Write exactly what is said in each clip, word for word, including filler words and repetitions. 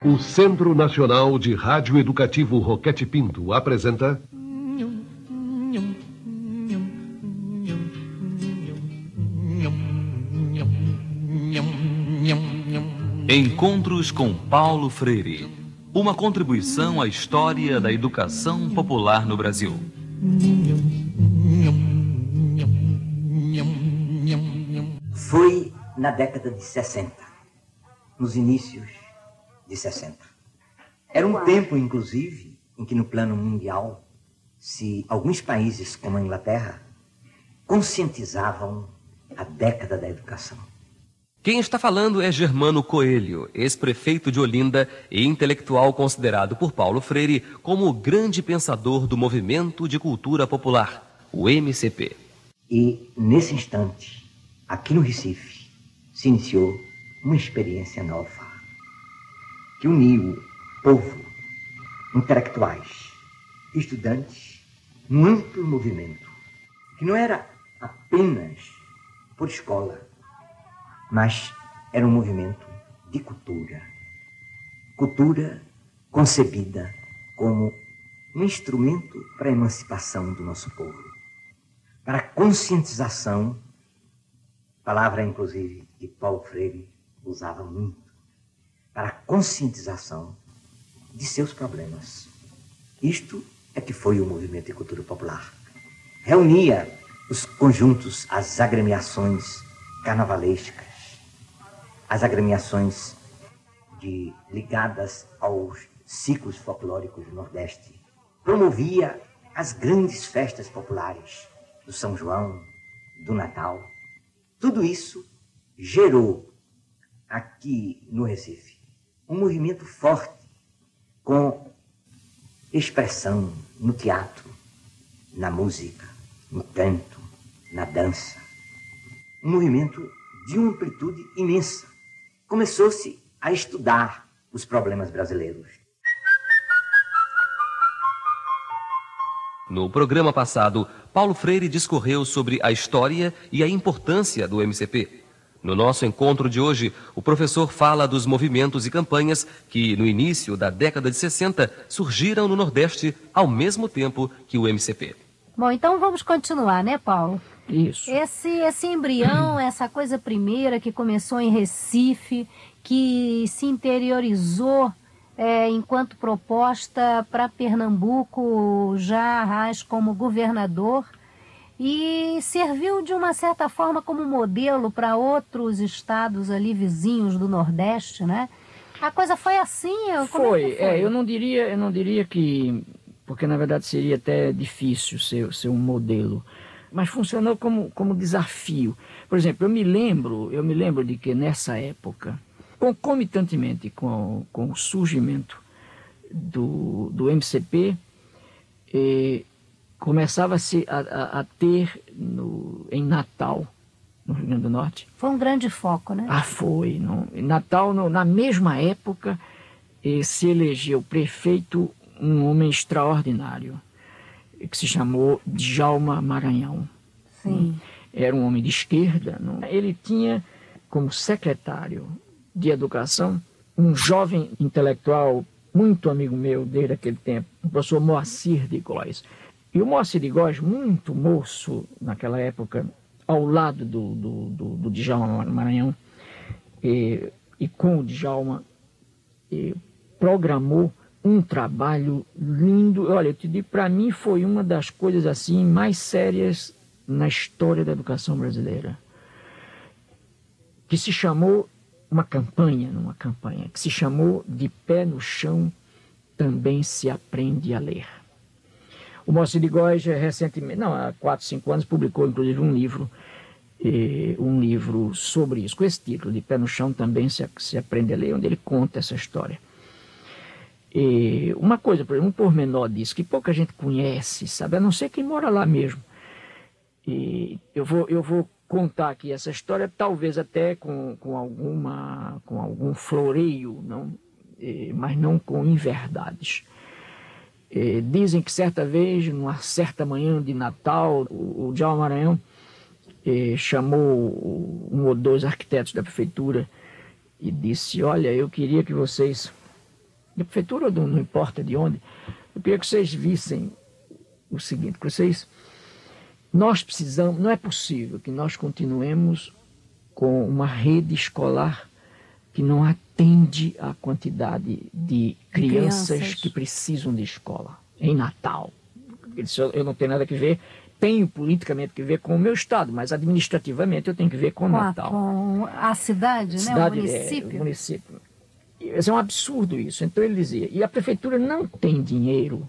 O Centro Nacional de Rádio Educativo Roquete Pinto apresenta... Encontros com Paulo Freire. Uma contribuição à história da educação popular no Brasil. Foi na década de sessenta, nos inícios de sessenta. Era um tempo, inclusive, em que no plano mundial, se alguns países, como a Inglaterra, conscientizavam a década da educação. Quem está falando é Germano Coelho, ex-prefeito de Olinda e intelectual considerado por Paulo Freire como o grande pensador do movimento de cultura popular, o M C P. E, nesse instante, aqui no Recife, se iniciou uma experiência nova, que uniu povo, intelectuais, estudantes, num amplo movimento, que não era apenas por escola, mas era um movimento de cultura. Cultura concebida como um instrumento para a emancipação do nosso povo, para a conscientização, palavra inclusive que Paulo Freire usava muito, para a conscientização de seus problemas. Isto é que foi o movimento de cultura popular. Reunia os conjuntos, as agremiações carnavalescas, as agremiações de, ligadas aos ciclos folclóricos do Nordeste. Promovia as grandes festas populares do São João, do Natal. Tudo isso gerou aqui no Recife um movimento forte com expressão no teatro, na música, no canto, na dança. Um movimento de uma amplitude imensa. Começou-se a estudar os problemas brasileiros. No programa passado, Paulo Freire discorreu sobre a história e a importância do M C P. No nosso encontro de hoje, o professor fala dos movimentos e campanhas que, no início da década de sessenta, surgiram no Nordeste ao mesmo tempo que o M C P. Bom, então vamos continuar, né, Paulo? Isso. Esse, esse embrião, essa coisa primeira que começou em Recife, que se interiorizou é, enquanto proposta para Pernambuco, já Arraes como governador, e serviu de uma certa forma como modelo para outros estados ali vizinhos do Nordeste, né? A coisa foi assim? Como Foi, é que foi? É, eu não diria, eu não diria que, porque na verdade seria até difícil ser, ser um modelo, mas funcionou como, como desafio. Por exemplo, eu me lembro, eu me lembro de que nessa época, concomitantemente com, com o surgimento do, do M C P, eh, começava-se a, a, a ter no, em Natal, no Rio Grande do Norte. Foi um grande foco, né? Ah, foi. Não? Em Natal, no, na mesma época, eh, se elegeu prefeito um homem extraordinário, que se chamou Djalma Maranhão. Sim. Era um homem de esquerda. Não? Ele tinha como secretário de Educação um jovem intelectual, muito amigo meu desde aquele tempo, o professor Moacir de Góes. E o Moacir de Góes, muito moço naquela época, ao lado do, do, do, do Djalma Maranhão, e, e com o Djalma, e, programou um trabalho lindo. Olha, eu te digo, para mim foi uma das coisas assim mais sérias na história da educação brasileira, que se chamou uma campanha, numa campanha, que se chamou De Pé no Chão Também Se Aprende a Ler. O Moacir de Góes, recentemente, não, há quatro, cinco anos, publicou inclusive um livro, eh, um livro sobre isso, com esse título, De Pé no Chão Também Se, se Aprende a Ler, onde ele conta essa história. E uma coisa, por exemplo, um pormenor disso, que pouca gente conhece, sabe, a não ser quem mora lá mesmo. E eu vou, eu vou contar aqui essa história, talvez até com, com, alguma, com algum floreio, não, e, mas não com inverdades. E, dizem que certa vez, numa certa manhã de Natal, o, o Djalma Maranhão e, chamou um ou dois arquitetos da prefeitura e disse: olha, eu queria que vocês da prefeitura ou do, não importa de onde, eu queria que vocês vissem o seguinte, que vocês, nós precisamos, não é possível que nós continuemos com uma rede escolar que não atende à quantidade de crianças, crianças que precisam de escola em Natal. Eu não tenho nada a ver, tenho politicamente que ver com o meu estado, mas administrativamente eu tenho que ver com, com Natal. A, com a cidade, cidade, né? O município. É, o município. É um absurdo isso. Então ele dizia, e a prefeitura não tem dinheiro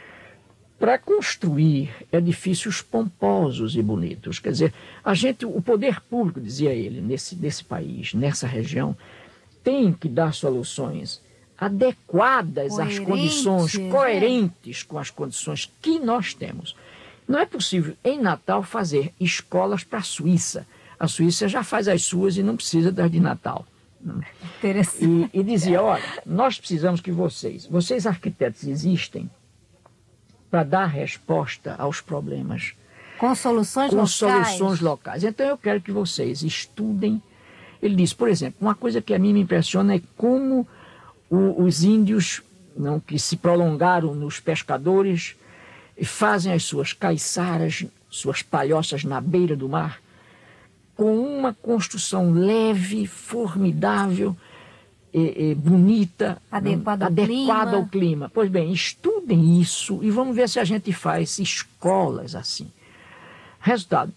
para construir edifícios pomposos e bonitos. Quer dizer, a gente, o poder público, dizia ele, nesse, nesse país, nessa região, tem que dar soluções adequadas às condições, coerentes com as condições que nós temos. Não é possível, em Natal, fazer escolas para a Suíça. A Suíça já faz as suas e não precisa das de Natal. Interessante. E, e dizia, olha, nós precisamos que vocês, vocês arquitetos existem para dar resposta aos problemas. Com soluções com locais. Com soluções locais. Então eu quero que vocês estudem. Ele diz, por exemplo, uma coisa que a mim me impressiona é como o, os índios, não, que se prolongaram nos pescadores, fazem as suas caiçaras, suas palhoças na beira do mar, com uma construção leve, formidável, e, e bonita, adequada, ao, adequada clima. ao clima. Pois bem, estudem isso e vamos ver se a gente faz escolas assim. Resultado,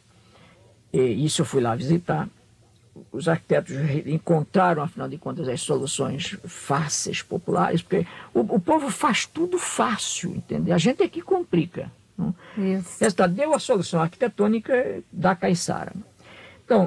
isso eu fui lá visitar, os arquitetos encontraram, afinal de contas, as soluções fáceis, populares, porque o, o povo faz tudo fácil, entende? A gente é que complica. Não? Isso. Resultado, deu a solução arquitetônica da caiçara. Então,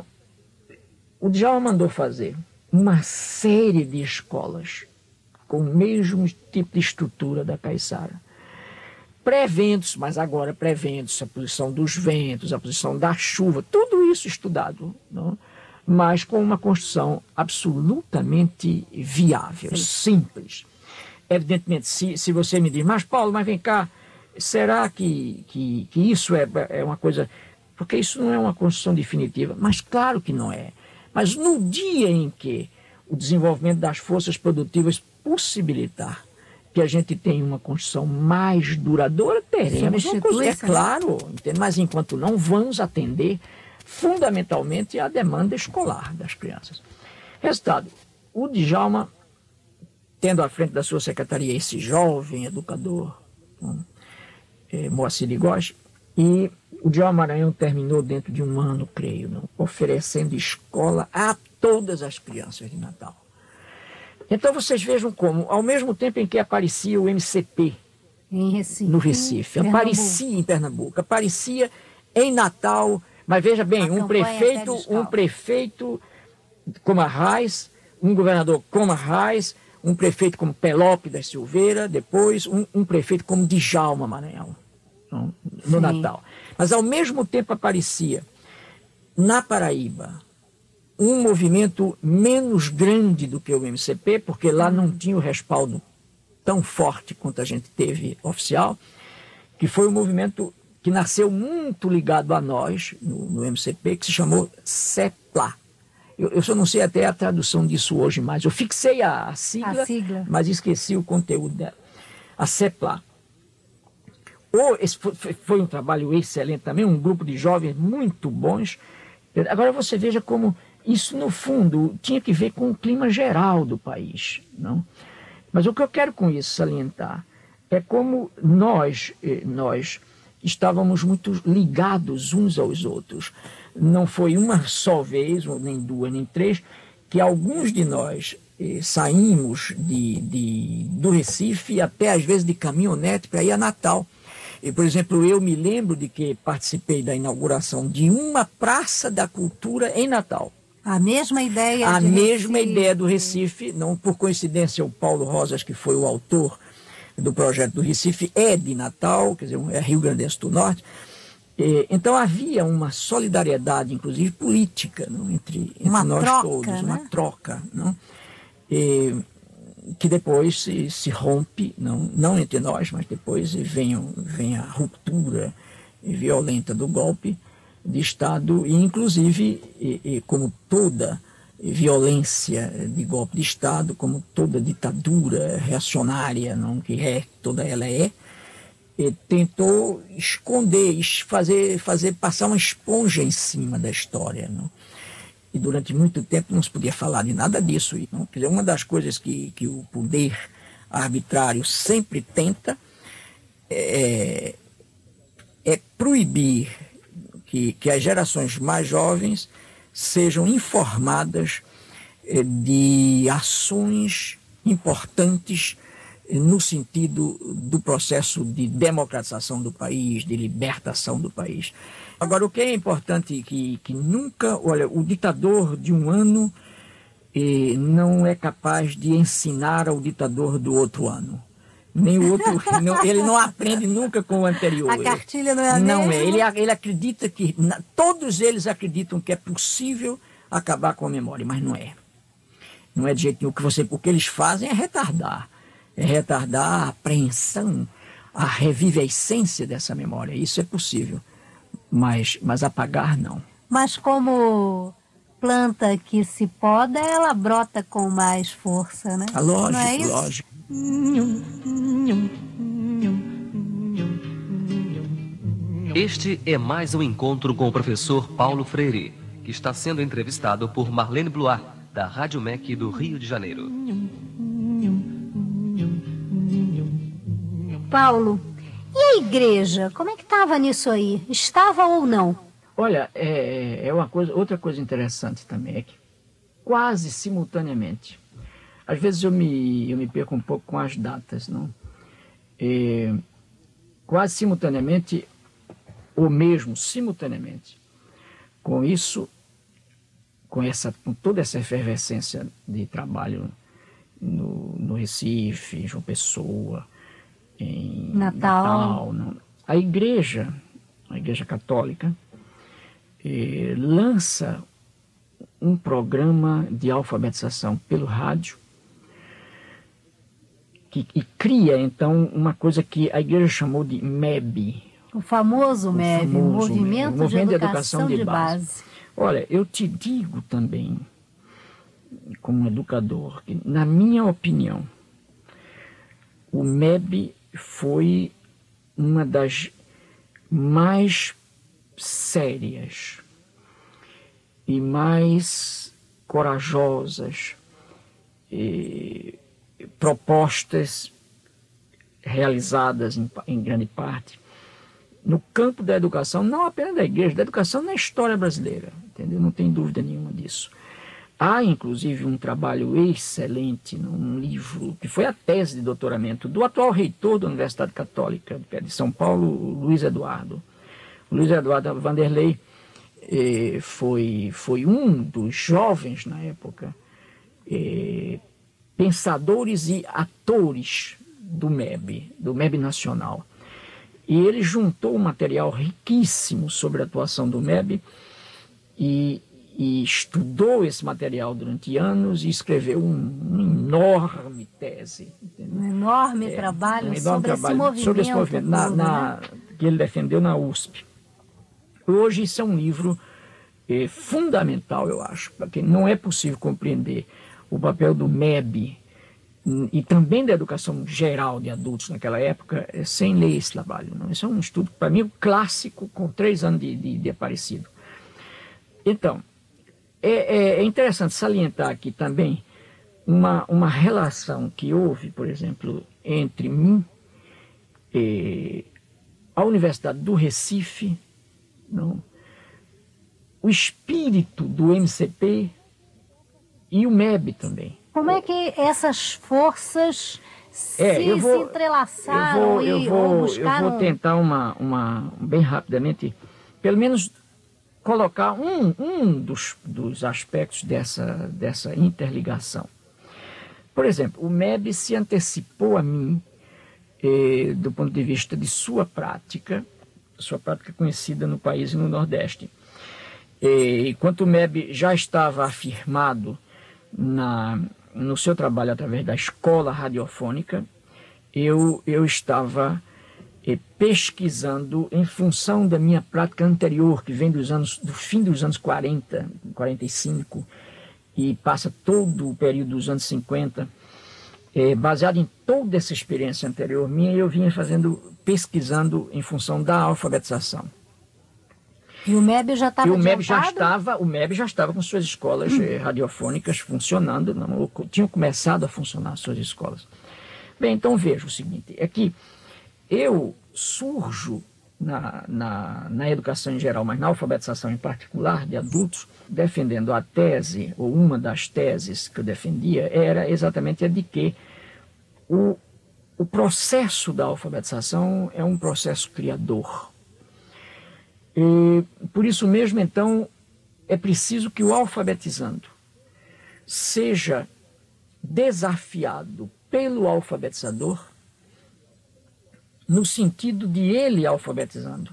o Djalma mandou fazer uma série de escolas com o mesmo tipo de estrutura da caiçara. Pré-ventos, mas agora pré-ventos, a posição dos ventos, a posição da chuva, tudo isso estudado, não? Mas com uma construção absolutamente viável, sim, simples. Evidentemente, se, se você me diz, mas Paulo, mas vem cá, será que, que, que isso é, é uma coisa... Porque isso não é uma construção definitiva, mas claro que não é. Mas no dia em que o desenvolvimento das forças produtivas possibilitar que a gente tenha uma construção mais duradoura, teremos uma coisa, é claro, entende? Mas enquanto não, vamos atender fundamentalmente à demanda escolar das crianças. Resultado, o Djalma, tendo à frente da sua secretaria esse jovem educador, um, é, Moacir de Góes, e o Djalma Maranhão terminou dentro de um ano, creio, não, oferecendo escola a todas as crianças de Natal. Então vocês vejam como, ao mesmo tempo em que aparecia o M C P em Recife, no Recife, em aparecia em Pernambuco, aparecia em Natal, mas veja bem, um prefeito, um prefeito como Arraes, um governador como Arraes, um prefeito como Pelópidas da Silveira, depois um, um prefeito como Djalma Maranhão, no, no Natal. Mas ao mesmo tempo aparecia na Paraíba um movimento menos grande do que o M C P, porque lá não tinha o respaldo tão forte quanto a gente teve oficial, que foi um movimento que nasceu muito ligado a nós, no, no M C P, que se chamou CEPLA. Eu, eu só não sei até a tradução disso hoje mais. Eu fixei a, a, sigla, a sigla, mas esqueci o conteúdo dela. A CEPLA. Oh, esse foi, foi um trabalho excelente também, um grupo de jovens muito bons. Agora você veja como isso, no fundo, tinha que ver com o clima geral do país, não? Mas o que eu quero com isso salientar é como nós, nós estávamos muito ligados uns aos outros. Não foi uma só vez, nem duas, nem três, que alguns de nós eh, saímos de, de, do Recife até, às vezes, de caminhonete para ir a Natal. E, por exemplo, eu me lembro de que participei da inauguração de uma Praça da Cultura em Natal. A mesma ideia A de mesma Recife. ideia do Recife, não por coincidência o Paulo Rosas, que foi o autor do projeto do Recife, é de Natal, quer dizer, é Rio Grandense do Norte. E, então havia uma solidariedade, inclusive política, não, entre, entre uma nós troca, todos, né? uma troca, não? E, que depois se, se rompe, não, não entre nós, mas depois vem, vem a ruptura violenta do golpe de Estado, e inclusive, e, e como toda violência de golpe de Estado, como toda ditadura reacionária, não, que é, toda ela é, e tentou esconder, fazer, fazer passar uma esponja em cima da história. Não? E durante muito tempo não se podia falar de nada disso. Não? Quer dizer, uma das coisas que, que o poder arbitrário sempre tenta é, é proibir que, que as gerações mais jovens sejam informadas de ações importantes no sentido do processo de democratização do país, de libertação do país. Agora, o que é importante é que, que nunca, olha, o ditador de um ano eh, não é capaz de ensinar ao ditador do outro ano. Nem o outro, não, ele não aprende nunca com o anterior. A cartilha não é a Não mesma? é, ele, ele acredita que, na, todos eles acreditam que é possível acabar com a memória, mas não é. Não é de jeito nenhum. O que, você, o que eles fazem é retardar. É retardar a apreensão, a revivescência dessa memória. Isso é possível, mas, mas apagar não. Mas como planta que se poda, ela brota com mais força, né? Ah, lógico, não é isso? lógico. Este é mais um encontro com o professor Paulo Freire, que está sendo entrevistado por Marlene Blois, da Rádio M E C do Rio de Janeiro. Paulo, e a igreja? Como é que estava nisso aí? Estava ou não? Olha, é, é uma coisa, outra coisa interessante também é que quase simultaneamente, às vezes eu me, eu me perco um pouco com as datas, não? É, quase simultaneamente, ou mesmo simultaneamente, com isso, com, essa, com toda essa efervescência de trabalho no, no Recife, em João Pessoa, em Natal, Natal não? A igreja, a igreja católica, eh, lança um programa de alfabetização pelo rádio que, e cria, então, uma coisa que a igreja chamou de M E B. O famoso O M E B, famoso Movimento, M E B, de, educação de, de base. base. Olha, eu te digo também, como educador, que, na minha opinião, o M E B foi uma das mais sérias e mais corajosas e propostas realizadas em, em grande parte no campo da educação, não apenas da igreja, da educação na história brasileira, entendeu? Não tem dúvida nenhuma disso. Há, inclusive, um trabalho excelente, um livro, que foi a tese de doutoramento do atual reitor da Universidade Católica de São Paulo, Luiz Eduardo. O Luiz Eduardo Vanderlei eh, foi, foi um dos jovens, na época, eh, pensadores e atores do M E B, do M E B nacional. E ele juntou um material riquíssimo sobre a atuação do M E B e e estudou esse material durante anos e escreveu um, uma enorme tese. Entendeu? Um enorme é, trabalho, um enorme sobre, trabalho esse movimento sobre esse movimento na, todo, na, né? que ele defendeu na U S P. Hoje isso é um livro é, fundamental, eu acho, porque não é possível compreender o papel do M E B e também da educação geral de adultos naquela época é, sem ler esse trabalho. Não? Isso é um estudo, para mim, clássico, com três anos de, de, de aparecido. Então, É, é interessante salientar aqui também uma, uma relação que houve, por exemplo, entre mim, e a Universidade do Recife, não, o espírito do M C P e o M E B também. Como é que essas forças se, É, eu vou, se entrelaçaram eu vou, eu e vou, ou buscaram... Eu vou tentar uma, uma, bem rapidamente, pelo menos colocar um, um dos, dos aspectos dessa, dessa interligação. Por exemplo, o M E B se antecipou a mim eh, do ponto de vista de sua prática, sua prática conhecida no país e no Nordeste. E, enquanto o M E B já estava afirmado na, no seu trabalho através da escola radiofônica, eu, eu estava pesquisando em função da minha prática anterior, que vem dos anos, do fim dos anos quarenta, quarenta e cinco, e passa todo o período dos anos cinquenta, é, baseado em toda essa experiência anterior minha, eu vinha fazendo, pesquisando em função da alfabetização. E o M E B já estava E o M E B já estava, o M E B já estava com suas escolas hum. eh, radiofônicas funcionando, não, tinham começado a funcionar as suas escolas. Bem, então veja o seguinte, é que eu surjo na, na, na educação em geral, mas na alfabetização em particular de adultos, defendendo a tese, ou uma das teses que eu defendia, era exatamente a de que o, o processo da alfabetização é um processo criador. E, por isso mesmo, então, é preciso que o alfabetizando seja desafiado pelo alfabetizador no sentido de ele, alfabetizando,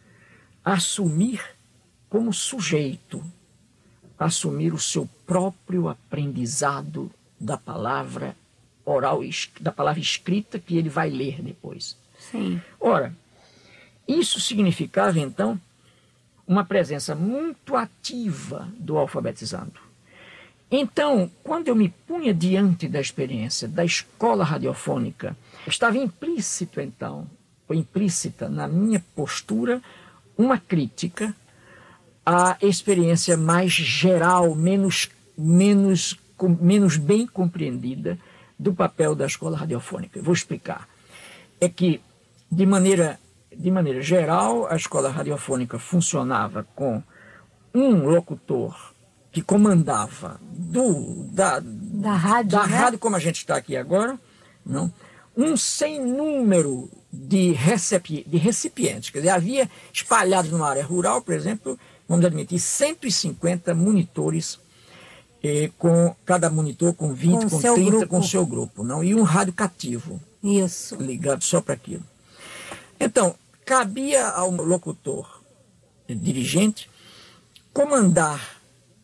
assumir como sujeito, assumir o seu próprio aprendizado da palavra oral, da palavra escrita que ele vai ler depois. Sim. Ora, isso significava, então, uma presença muito ativa do alfabetizando. Então, quando eu me punha diante da experiência da escola radiofônica, estava implícito, então, ou implícita na minha postura, uma crítica à experiência mais geral, menos, menos, com, menos bem compreendida do papel da escola radiofônica. Eu vou explicar. É que, de maneira, de maneira geral, a escola radiofônica funcionava com um locutor que comandava do, da, da, rádio, da né? rádio, como a gente está aqui agora, não? Um sem número de, recipi, de recipientes. Quer dizer, havia espalhados numa área rural, por exemplo, vamos admitir, cento e cinquenta monitores, eh, com cada monitor com vinte, com, com trinta, grupo. Com seu grupo. Não? E um rádio cativo. Isso. Ligado só para aquilo. Então, cabia ao locutor dirigente comandar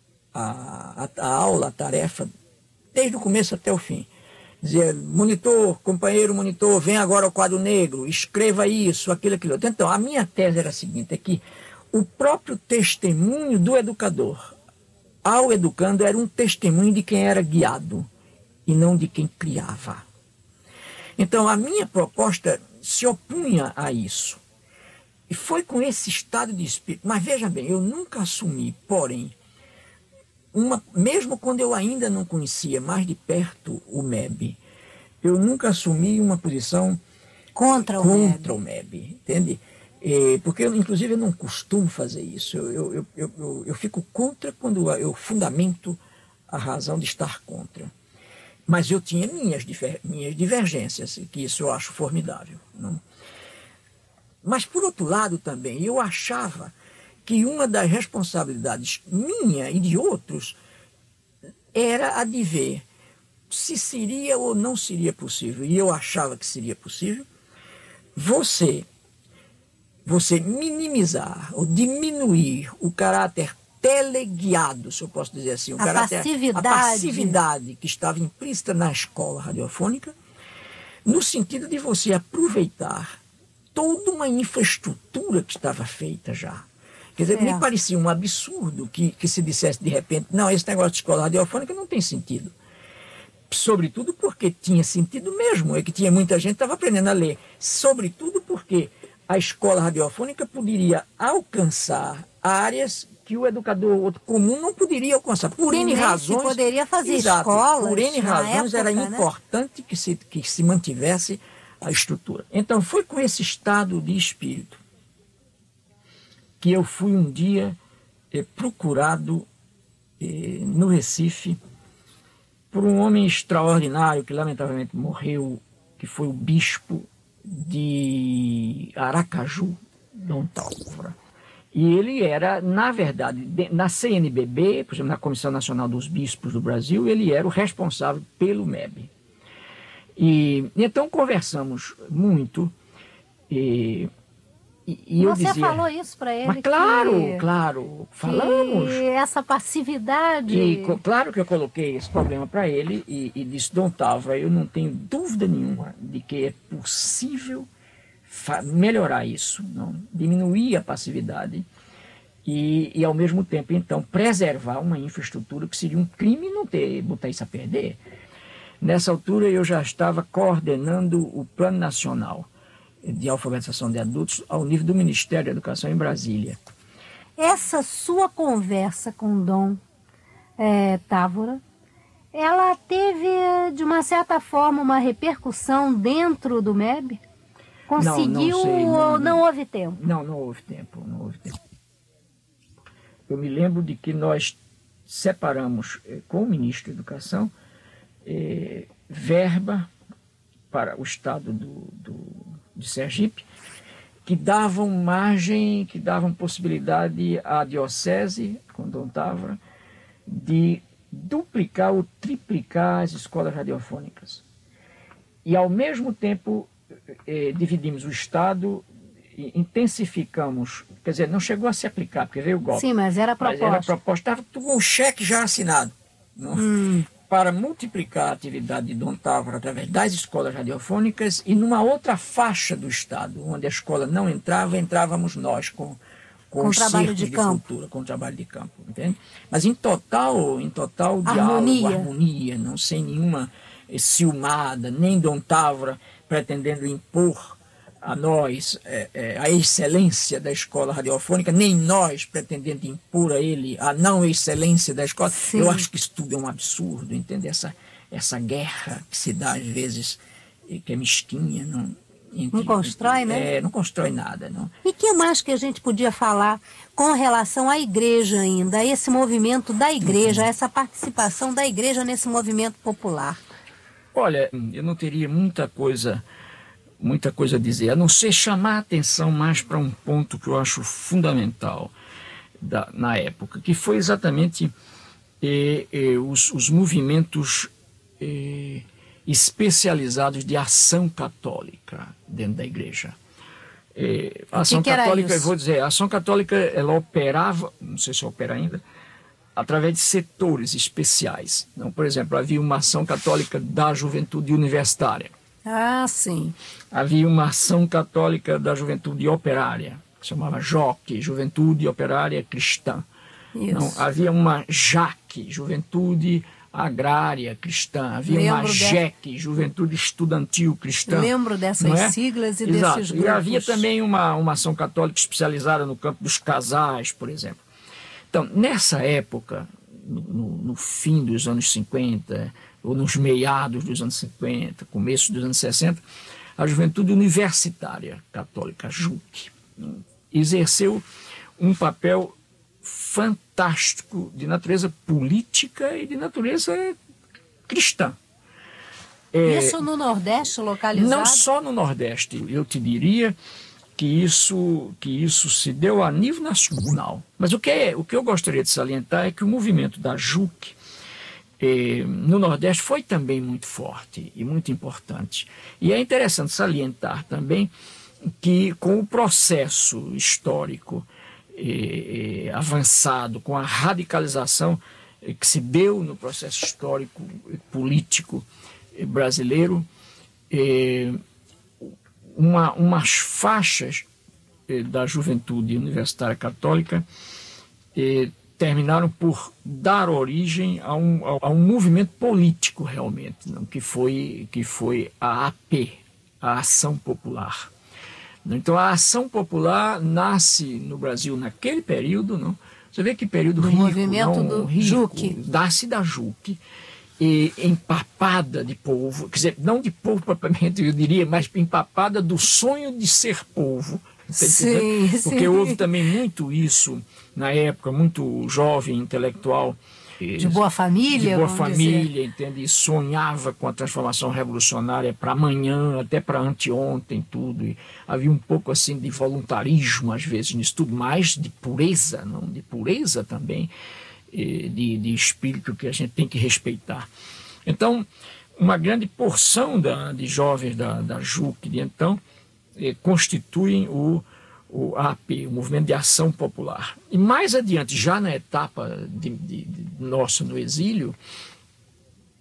A, a, a aula, a tarefa, desde o começo até o fim. Dizer, monitor, companheiro monitor, vem agora ao quadro negro, escreva isso, aquilo, aquilo. Então, a minha tese era a seguinte, é que o próprio testemunho do educador ao educando era um testemunho de quem era guiado e não de quem criava. Então, a minha proposta se opunha a isso. E foi com esse estado de espírito. Mas veja bem, eu nunca assumi, porém, Uma, mesmo quando eu ainda não conhecia mais de perto o M E B, eu nunca assumi uma posição contra o contra M E B. O M E B, entende? É, porque, eu, inclusive, eu não costumo fazer isso. Eu, eu, eu, eu, eu fico contra quando eu fundamento a razão de estar contra. Mas eu tinha minhas, difer, minhas divergências, que isso eu acho formidável. Não? Mas, por outro lado, também, eu achava que uma das responsabilidades minha e de outros era a de ver se seria ou não seria possível, e eu achava que seria possível, você, você minimizar ou diminuir o caráter teleguiado, se eu posso dizer assim, o a caráter, passividade. a passividade que estava implícita na escola radiofônica, no sentido de você aproveitar toda uma infraestrutura que estava feita já. Quer dizer, é. me parecia um absurdo que, que se dissesse de repente, não, esse negócio de escola radiofônica não tem sentido. Sobretudo porque tinha sentido mesmo, é que tinha muita gente que estava aprendendo a ler. Sobretudo porque a escola radiofônica poderia alcançar áreas que o educador comum não poderia alcançar. Por N razões... Se poderia fazer exato, escolas. Por N razões época, era né? importante que se, que se mantivesse a estrutura. Então foi com esse estado de espírito que eu fui um dia eh, procurado eh, no Recife por um homem extraordinário que lamentavelmente morreu, que foi o bispo de Aracaju, Dom Tálvora. E ele era, na verdade, de, na C N B B, por exemplo, na Comissão Nacional dos Bispos do Brasil, ele era o responsável pelo M E B. E então conversamos muito e... E, e eu Você dizia, falou isso para ele? Mas claro, que, claro, falamos. Que essa passividade... E claro que eu coloquei esse problema para ele e, e disse, Dom Tálvora, eu não tenho dúvida nenhuma de que é possível melhorar isso, não? Diminuir a passividade e, e ao mesmo tempo, então, preservar uma infraestrutura que seria um crime não ter, botar isso a perder. Nessa altura, eu já estava coordenando o Plano Nacional de Alfabetização de Adultos ao nível do Ministério da Educação em Brasília. Essa sua conversa com Dom é, Távora, ela teve, de uma certa forma, uma repercussão dentro do M E B? Conseguiu não, não sei, ou não, não houve tempo? Não, não houve tempo, não houve tempo. Eu me lembro de que nós separamos eh, com o ministro da Educação eh, verba para o estado do, do, de Sergipe, que davam margem, que davam possibilidade à diocese, com Dom Távora, de duplicar ou triplicar as escolas radiofônicas. E, ao mesmo tempo, eh, dividimos o estado, intensificamos, quer dizer, não chegou a se aplicar, porque veio o golpe. Sim, mas era a proposta. Mas era a proposta, estava com um cheque já assinado. Hum. Para multiplicar a atividade de Dom Távora através das escolas radiofônicas, e numa outra faixa do estado, onde a escola não entrava, entrávamos nós com, com, com o trabalho de, de campo. Cultura, com o trabalho de campo, entende? Mas em total, em total harmonia. diálogo, harmonia, não sem nenhuma ciumada, nem Dom Távora pretendendo impor a nós é, é, a excelência da escola radiofônica, nem nós pretendendo impor a ele a não excelência da escola. Sim. Eu acho que isso tudo é um absurdo, entende? Essa, essa guerra que se dá às vezes, que é mesquinha. Não, entre, não constrói, entre, né? É, não constrói nada. Não. E o que mais que a gente podia falar com relação à igreja ainda, a esse movimento da igreja, uhum. essa participação da igreja nesse movimento popular? Olha, eu não teria muita coisa... muita coisa a dizer, a não ser chamar a atenção mais para um ponto que eu acho fundamental da, na época, que foi exatamente eh, eh, os, os movimentos eh, especializados de ação católica dentro da igreja. Eh, a ação que que católica, eu vou dizer, a ação católica, ela operava, não sei se opera ainda, através de setores especiais. Então, por exemplo, havia uma ação católica da juventude universitária. Ah, sim. Havia uma ação católica da juventude operária, que se chamava J O C, Juventude Operária Cristã. Não, havia uma J A C, Juventude Agrária Cristã. Havia Lembro uma de... J E C, Juventude Estudantil Cristã. Lembro dessas é? siglas e Exato. desses grupos. E havia também uma, uma ação católica especializada no campo dos casais, por exemplo. Então, nessa época, no, no, no fim dos anos cinquenta, ou nos meados dos anos cinquenta, começo dos anos sessenta, a juventude universitária católica, a J U C, exerceu um papel fantástico de natureza política e de natureza cristã. É, isso no Nordeste localizado? Não só no Nordeste, eu te diria que isso, que isso se deu a nível nacional. Mas o que, é, o que eu gostaria de salientar é que o movimento da J U C eh, no Nordeste foi também muito forte e muito importante. E é interessante salientar também que com o processo histórico eh, eh, avançado, com a radicalização eh, que se deu no processo histórico e político eh, brasileiro, eh, uma, umas faixas eh, da juventude universitária católica eh, terminaram por dar origem a um, a um movimento político realmente, não? Que foi, que foi a A P, a Ação Popular. Então a Ação Popular nasce no Brasil naquele período, não? Você vê que período do rico, movimento não, do rico, J U C. Nasce da J U C, e empapada de povo, quer dizer, não de povo propriamente, eu diria, mas empapada do sonho de ser povo. Sim, porque sim. houve também muito isso na época, muito jovem, intelectual. De boa família, De boa vamos família, dizer. entende? E sonhava com a transformação revolucionária para amanhã, até para anteontem, tudo. E havia um pouco assim de voluntarismo, às vezes, nisso tudo, mas de pureza, não? De pureza também, de, de espírito que a gente tem que respeitar. Então, uma grande porção da, de jovens da, da J U C de então eh, constituem o, o A P, o Movimento de Ação Popular. E mais adiante, já na etapa de, de, de nossa no exílio,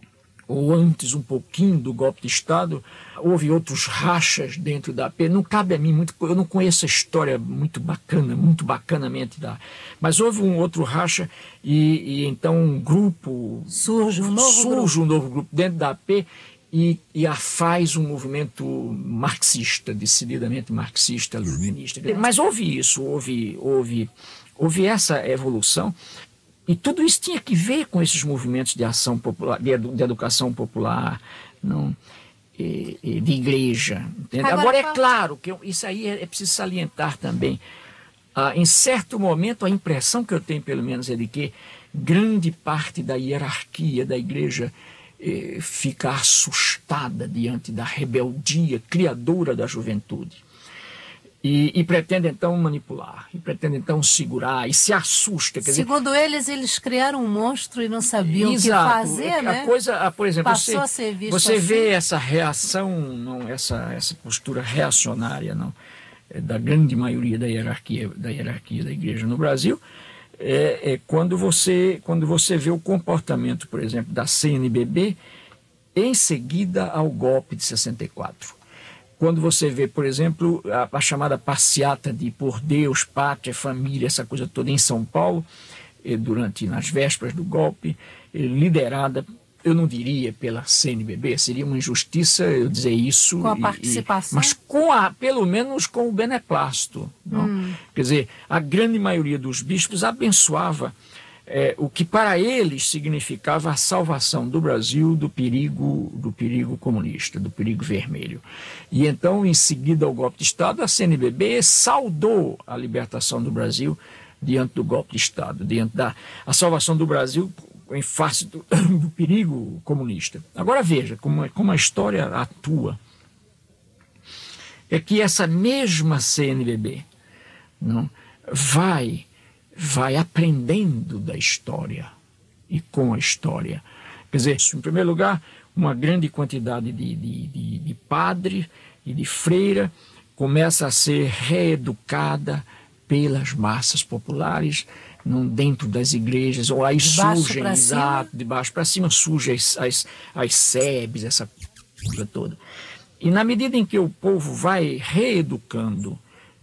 ou antes um pouquinho do golpe de Estado, houve outros rachas dentro da A P. Não cabe a mim muito, eu não conheço a história muito bacana, muito bacanamente da. Mas houve um outro racha e, e então um grupo surge um novo surge grupo. um novo grupo dentro da A P e, e a faz um movimento marxista, decididamente marxista, leninista. Mas houve isso, houve, houve, houve essa evolução. E tudo isso tinha que ver com esses movimentos de ação popular, de, edu, de educação popular, não, e, e de igreja. Agora, Agora, é claro que eu, isso aí é, é preciso salientar também. Ah, em certo momento, a impressão que eu tenho, pelo menos, é de que grande parte da hierarquia da igreja eh, fica assustada diante da rebeldia criadora da juventude. E, e pretende, então, manipular, e pretende, então, segurar, e se assusta. Quer Segundo dizer, eles, eles criaram um monstro e não sabiam exato, o que fazer, a né? Coisa, a, por exemplo, Passou você, a ser visto você assim. vê essa reação, não, essa, essa postura reacionária, não, da grande maioria da hierarquia da, hierarquia da igreja no Brasil, é, é quando, você, quando você vê o comportamento, por exemplo, da C N B B em seguida ao golpe de sessenta e quatro. Quando você vê, por exemplo, a, a chamada passeata de Por Deus, Pátria, Família, essa coisa toda em São Paulo, eh, durante, nas vésperas do golpe, eh, liderada, eu não diria pela C N B B, seria uma injustiça eu dizer isso. Com a e, participação? E, mas com a, pelo menos com o beneplácito. Não? Hum. Quer dizer, a grande maioria dos bispos abençoava É, o que para eles significava a salvação do Brasil do perigo, do perigo comunista, do perigo vermelho. E então, em seguida ao golpe de Estado, a C N B B saudou a libertação do Brasil diante do golpe de Estado, diante da a salvação do Brasil em face do, do perigo comunista. Agora veja como, como a história atua. É que essa mesma C N B B não, vai... vai aprendendo da história e com a história. Quer dizer, em primeiro lugar, uma grande quantidade de, de, de, de padre e de freira começa a ser reeducada pelas massas populares não, dentro das igrejas, ou aí surgem, exato, de baixo para cima, surgem as, as, as S E Bs, essa coisa toda. E na medida em que o povo vai reeducando,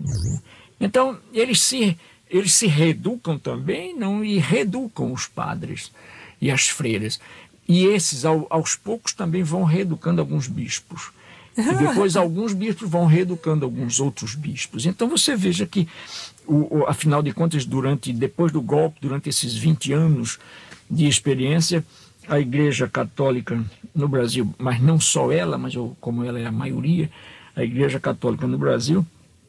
então eles se... eles se reeducam também, não, e reeducam os padres e as freiras. E esses, ao, aos poucos, também vão reeducando alguns bispos. E depois alguns bispos vão reeducando alguns outros bispos. Então você veja que, o, o, afinal de contas, durante, depois do golpe, durante esses vinte anos de experiência, a Igreja Católica no Brasil, mas não só ela, mas eu, como ela é a maioria, a Igreja Católica no Brasil,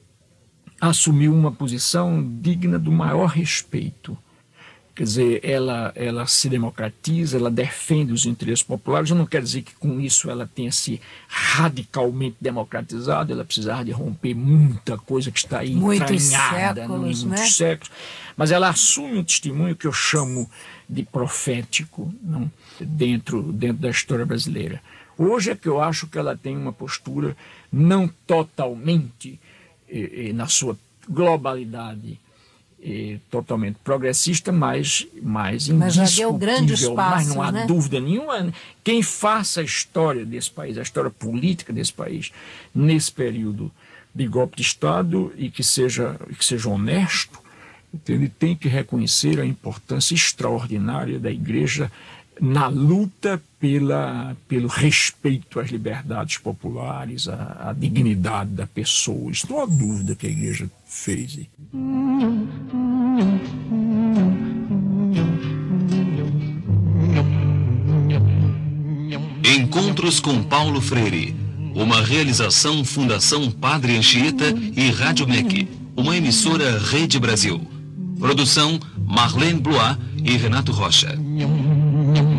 assumiu uma posição digna do maior respeito. Quer dizer, ela, ela se democratiza, ela defende os interesses populares. Eu não quero dizer que com isso ela tenha se radicalmente democratizado, ela precisava de romper muita coisa que está aí muitos entranhada séculos, em muitos né? séculos, mas ela assume um testemunho que eu chamo de profético, não? Dentro, dentro da história brasileira. Hoje é que eu acho que ela tem uma postura não totalmente, eh, eh, na sua globalidade, eh, totalmente progressista, mas, mas indiscutível. Mas já deu grandes passos, mas não há né? dúvida nenhuma. Quem faça a história desse país, a história política desse país, nesse período de golpe de Estado, e que seja, que seja honesto, ele tem que reconhecer a importância extraordinária da Igreja na luta pela, pelo respeito às liberdades populares, à, à dignidade da pessoa. Isso não há dúvida que a Igreja fez. Encontros com Paulo Freire, uma realização Fundação Padre Anchieta e Rádio M E C, uma emissora Rede Brasil. Produção Marlene Blois e Renato Rocha.